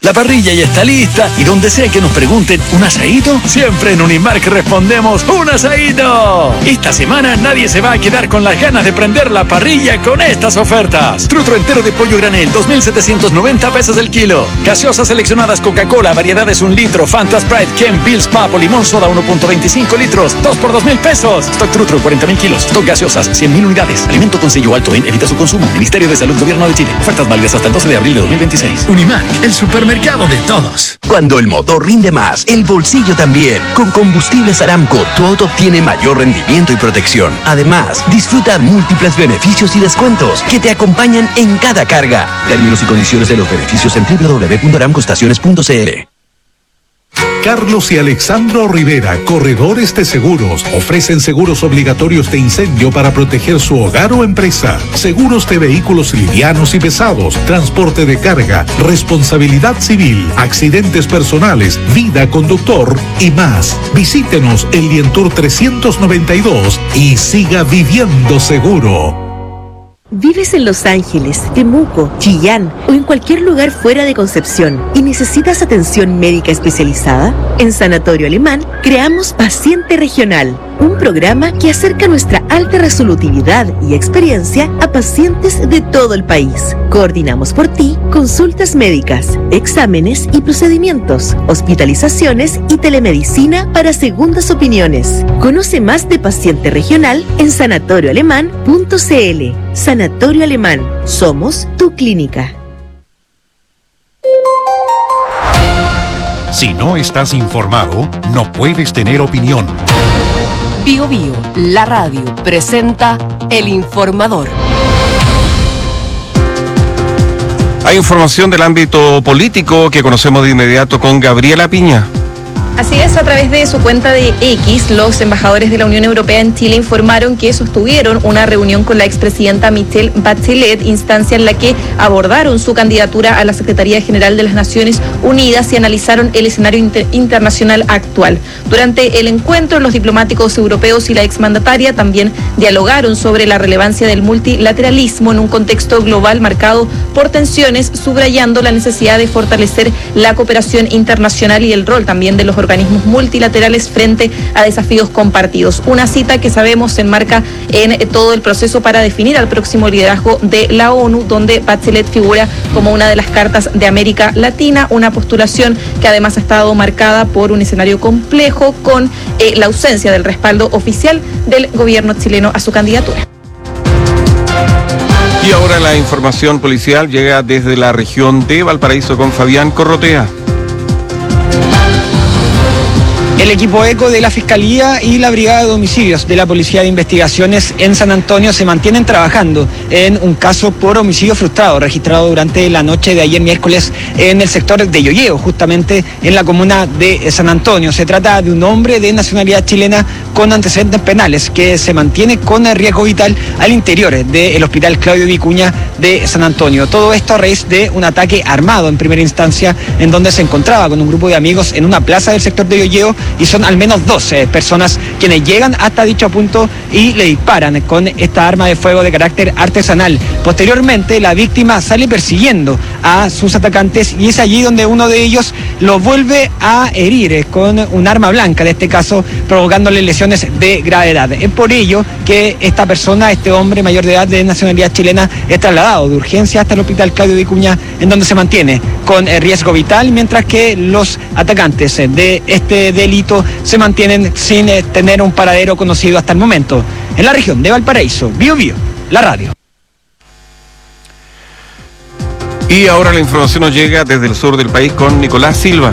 La parrilla ya está lista y donde sea que nos pregunten, ¿un asadito? Siempre en Unimark respondemos, ¡un asadito! Esta semana nadie se va a quedar con las ganas de prender la parrilla con estas ofertas. Trutro entero de pollo granel, 2.790 pesos el kilo. Gaseosas seleccionadas Coca-Cola, variedades 1 litro, Fanta Sprite, Ken, Bills, Papo, Limón Soda 1.25 litros, 2 por 2.000 pesos. Stock Trutro, 40.000 kilos. Stock gaseosas, 100.000 unidades. Alimento con sello alto en Evita su consumo. Ministerio de Salud, Gobierno de Chile. Ofertas válidas hasta el 12 de abril de 2026. Unimark, el supermercado de todos. Cuando el motor rinde más, el bolsillo también. Con Combustibles Aramco, tu auto obtiene mayor rendimiento y protección. Además, disfruta múltiples beneficios y descuentos que te acompañan en cada carga. Términos y condiciones de los beneficios en www.aramcoestaciones.cl. Carlos y Alexandro Rivera, corredores de seguros, ofrecen seguros obligatorios de incendio para proteger su hogar o empresa, seguros de vehículos livianos y pesados, transporte de carga, responsabilidad civil, accidentes personales, vida conductor y más. Visítenos en Lientour 392 y siga viviendo seguro. ¿Vives en Los Ángeles, Temuco, Chillán o en cualquier lugar fuera de Concepción y necesitas atención médica especializada? En Sanatorio Alemán creamos Paciente Regional, un programa que acerca nuestra alta resolutividad y experiencia a pacientes de todo el país. Coordinamos por ti consultas médicas, exámenes y procedimientos, hospitalizaciones y telemedicina para segundas opiniones. Conoce más de Paciente Regional en sanatorioalemán.cl. Sanatorio Alemán. Somos tu clínica. Si no estás informado, no puedes tener opinión. Bio Bio, la radio, presenta El Informador. Hay información del ámbito político que conocemos de inmediato con Gabriela Piña. Así es, a través de su cuenta de X, los embajadores de la Unión Europea en Chile informaron que sostuvieron una reunión con la expresidenta Michelle Bachelet, instancia en la que abordaron su candidatura a la Secretaría General de las Naciones Unidas y analizaron el escenario internacional actual. Durante el encuentro, los diplomáticos europeos y la exmandataria también dialogaron sobre la relevancia del multilateralismo en un contexto global marcado por tensiones, subrayando la necesidad de fortalecer la cooperación internacional y el rol también de los organismos multilaterales frente a desafíos compartidos. Una cita que sabemos se enmarca en todo el proceso para definir al próximo liderazgo de la ONU, donde Bachelet figura como una de las cartas de América Latina, una postulación que además ha estado marcada por un escenario complejo con la ausencia del respaldo oficial del gobierno chileno a su candidatura. Y ahora la información policial llega desde la región de Valparaíso con Fabián Corrotea. El equipo ECO de la Fiscalía y la Brigada de Homicidios de la Policía de Investigaciones en San Antonio se mantienen trabajando en un caso por homicidio frustrado registrado durante la noche de ayer miércoles en el sector de Yoyeo, justamente en la comuna de San Antonio. Se trata de un hombre de nacionalidad chilena con antecedentes penales que se mantiene con riesgo vital al interior del Hospital Claudio Vicuña de San Antonio. Todo esto a raíz de un ataque armado en primera instancia en donde se encontraba con un grupo de amigos en una plaza del sector de Yoyeo y son al menos 12 personas quienes llegan hasta dicho punto y le disparan con esta arma de fuego de carácter artesanal. Posteriormente, la víctima sale persiguiendo a sus atacantes y es allí donde uno de ellos lo vuelve a herir con un arma blanca, en este caso provocándole lesiones de gravedad. Es por ello que esta persona, este hombre mayor de edad de nacionalidad chilena, es trasladado de urgencia hasta el Hospital Claudio Vicuña, en donde se mantiene con riesgo vital, mientras que los atacantes de este delito se mantienen sin tener un paradero conocido hasta el momento. En la región de Valparaíso, Bio Bio, la radio. Y ahora la información nos llega desde el sur del país con Nicolás Silva.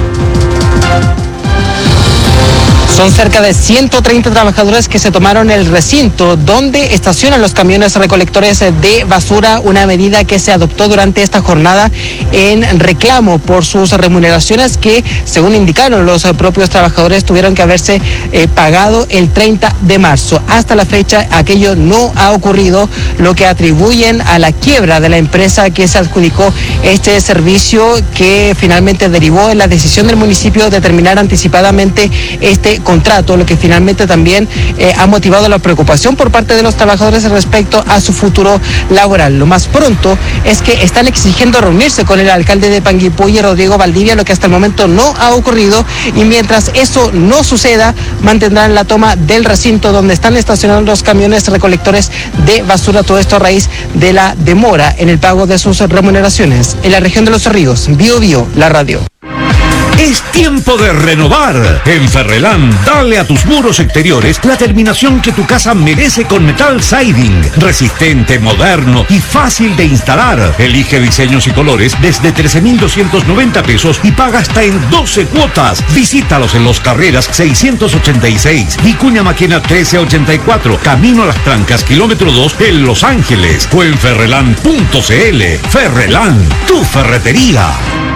Son cerca de 130 trabajadores que se tomaron el recinto donde estacionan los camiones recolectores de basura, una medida que se adoptó durante esta jornada en reclamo por sus remuneraciones que, según indicaron los propios trabajadores, tuvieron que haberse pagado el 30 de marzo. Hasta la fecha aquello no ha ocurrido, lo que atribuyen a la quiebra de la empresa que se adjudicó este servicio, que finalmente derivó en la decisión del municipio de terminar anticipadamente este contrato, lo que finalmente también ha motivado la preocupación por parte de los trabajadores respecto a su futuro laboral. Lo más pronto es que están exigiendo reunirse con el alcalde de Panguipulli, Rodrigo Valdivia, lo que hasta el momento no ha ocurrido, y mientras eso no suceda, mantendrán la toma del recinto donde están estacionando los camiones recolectores de basura, todo esto a raíz de la demora en el pago de sus remuneraciones. En la región de Los Ríos, Bio Bio, la radio. Es tiempo de renovar. En Ferrelán, dale a tus muros exteriores la terminación que tu casa merece con Metal Siding. Resistente, moderno y fácil de instalar. Elige diseños y colores desde 13,290 pesos y paga hasta en 12 cuotas. Visítalos en Los Carreras 686, Vicuña Maquena 1384, Camino a las Trancas, kilómetro 2 en Los Ángeles. O en ferrelán.cl. Ferrelán, tu ferretería.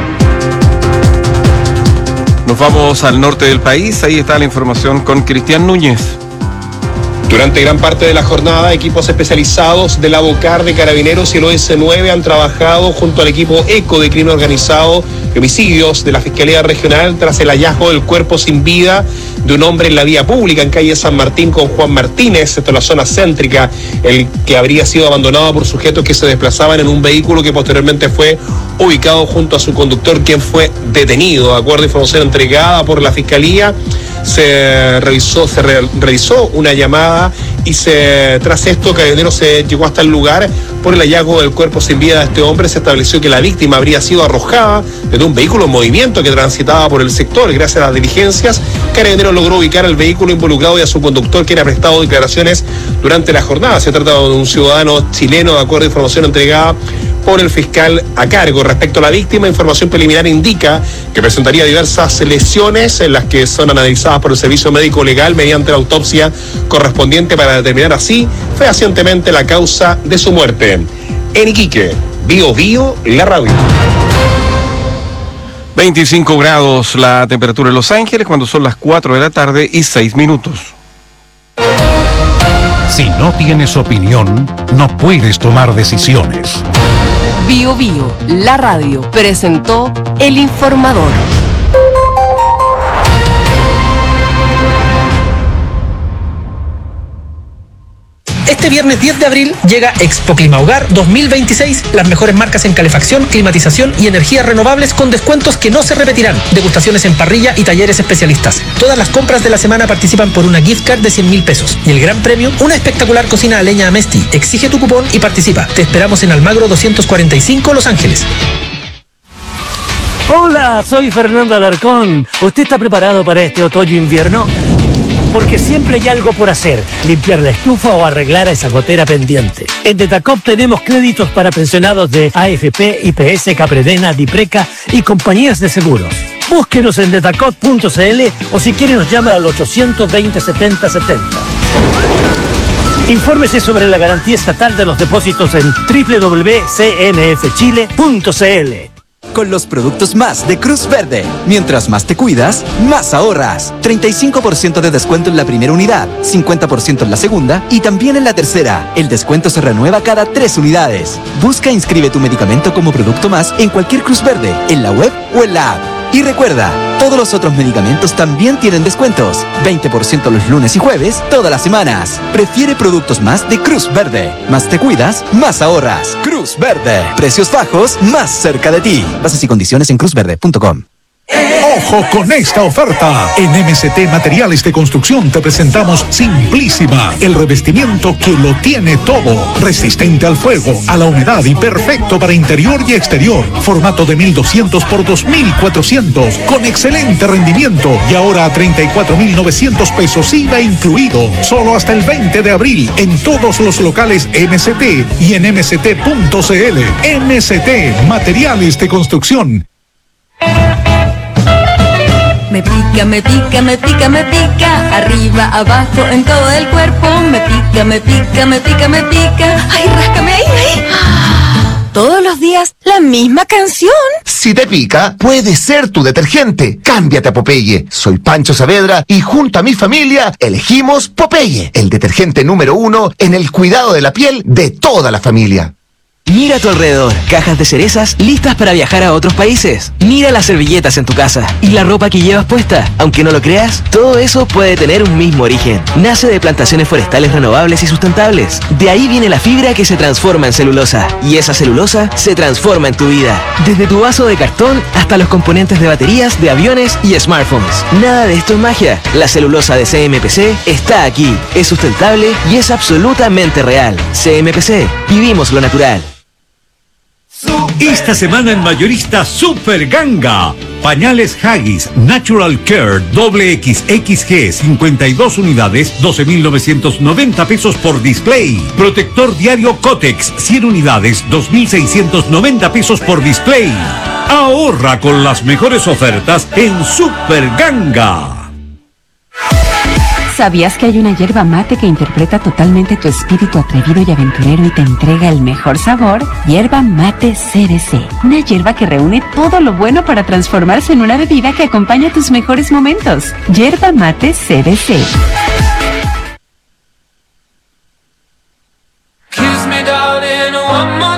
Nos vamos al norte del país, ahí está la información con Cristian Núñez. Durante gran parte de la jornada, equipos especializados de la BOCAR, de Carabineros y el OS9 han trabajado junto al equipo ECO de Crimen Organizado y Homicidios de la Fiscalía Regional tras el hallazgo del cuerpo sin vida de un hombre en la vía pública en calle San Martín con Juan Martínez, esto en la zona céntrica, el que habría sido abandonado por sujetos que se desplazaban en un vehículo que posteriormente fue ubicado junto a su conductor, quien fue detenido. De acuerdo a información entregada por la Fiscalía, se realizó una llamada y tras esto Carabineros se llegó hasta el lugar por el hallazgo del cuerpo sin vida de este hombre. Se estableció que la víctima habría sido arrojada desde un vehículo en movimiento que transitaba por el sector. Gracias a las diligencias, Carabineros logró ubicar al vehículo involucrado y a su conductor, que era prestado declaraciones durante la jornada. Se trata de un ciudadano chileno, de acuerdo a información entregada por el fiscal a cargo. Respecto a la víctima, información preliminar indica que presentaría diversas lesiones en las que son analizadas por el Servicio Médico Legal mediante la autopsia correspondiente para determinar así fehacientemente la causa de su muerte. En Iquique, Bio Bio, la radio. 25 grados la temperatura en Los Ángeles cuando son las 4 de la tarde y 6 minutos. Si no tienes opinión, no puedes tomar decisiones. Bio Bio, la radio, presentó El Informador. Este viernes 10 de abril llega Expo Clima Hogar 2026, las mejores marcas en calefacción, climatización y energías renovables con descuentos que no se repetirán, degustaciones en parrilla y talleres especialistas. Todas las compras de la semana participan por una gift card de 100.000 pesos y el gran premio, una espectacular cocina a leña Amesti. Exige tu cupón y participa. Te esperamos en Almagro 245, Los Ángeles. Hola, soy Fernando Alarcón. ¿Usted está preparado para este otoño-invierno? Porque siempre hay algo por hacer, limpiar la estufa o arreglar a esa gotera pendiente. En Detacop tenemos créditos para pensionados de AFP, IPS, Capredena, Dipreca y compañías de seguros. Búsquenos en detacop.cl o si quiere nos llama al 820-7070. Infórmese sobre la garantía estatal de los depósitos en www.cnfchile.cl. Con los productos más de Cruz Verde. Mientras más te cuidas, más ahorras. 35% de descuento en la primera unidad, 50% en la segunda y también en la tercera. El descuento se renueva cada 3 unidades. Busca e inscribe tu medicamento como producto más en cualquier Cruz Verde, en la web o en la app. Y recuerda, todos los otros medicamentos también tienen descuentos. 20% los lunes y jueves, todas las semanas. Prefiere productos más de Cruz Verde. Más te cuidas, más ahorras. Cruz Verde. Precios bajos, más cerca de ti. Bases y condiciones en cruzverde.com. ¡Ojo con esta oferta! En MST Materiales de Construcción te presentamos Simplísima, el revestimiento que lo tiene todo. Resistente al fuego, a la humedad y perfecto para interior y exterior. Formato de 1200 por 2400, con excelente rendimiento y ahora a 34,900 pesos IVA incluido. Solo hasta el 20 de abril en todos los locales MST y en mst.cl. MST Materiales de Construcción. Me pica, me pica, me pica, me pica, arriba, abajo, en todo el cuerpo. Me pica, me pica, me pica, me pica. Ay, ráscame ahí, ahí. Todos los días, la misma canción. Si te pica, puede ser tu detergente. Cámbiate a Popeye. Soy Pancho Saavedra y junto a mi familia elegimos Popeye, el detergente número 1 en el cuidado de la piel de toda la familia. Mira a tu alrededor, cajas de cerezas listas para viajar a otros países. Mira las servilletas en tu casa y la ropa que llevas puesta. Aunque no lo creas, todo eso puede tener un mismo origen. Nace de plantaciones forestales renovables y sustentables. De ahí viene la fibra que se transforma en celulosa. Y esa celulosa se transforma en tu vida. Desde tu vaso de cartón hasta los componentes de baterías, de aviones y smartphones. Nada de esto es magia. La celulosa de CMPC está aquí. Es sustentable y es absolutamente real. CMPC. Vivimos lo natural. Esta semana en Mayorista Super Ganga. Pañales Haggis Natural Care XXG 52 unidades, 12.990 pesos por display. Protector diario Cotex 100 unidades, 2.690 pesos por display. Ahorra con las mejores ofertas en Super Ganga. ¿Sabías que hay una yerba mate que interpreta totalmente tu espíritu atrevido y aventurero y te entrega el mejor sabor? Yerba mate CBC. Una yerba que reúne todo lo bueno para transformarse en una bebida que acompaña tus mejores momentos. Yerba mate CBC.